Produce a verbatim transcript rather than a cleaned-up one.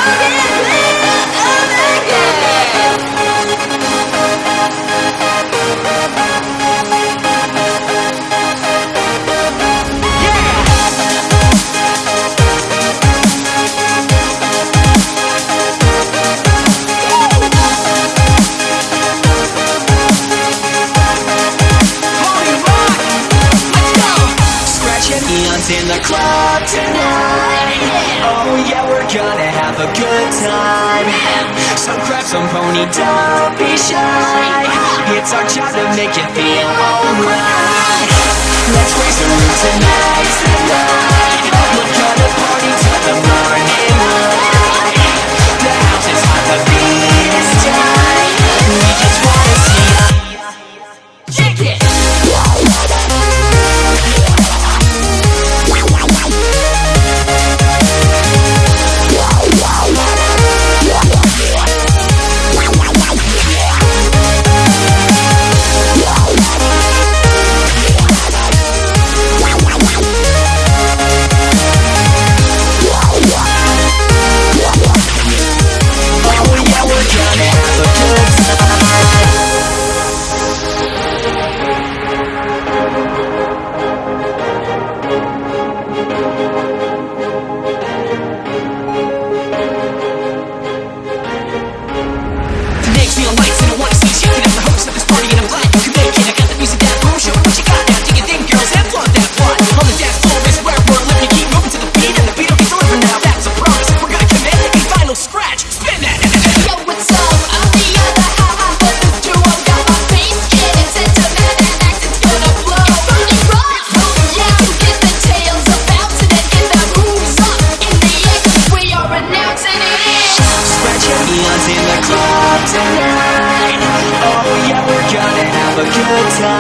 In the club tonight. Oh yeah, we're gonna have a good time. So grab some pony, don't be shy. It's our job to make you feel alright. Let's raise the roof tonight, tonight. We're gonna party till the morning light. The house is hot, the beat is tight. We just wanna see ya shake it. In the club tonight. Oh yeah, we're gonna have a good time.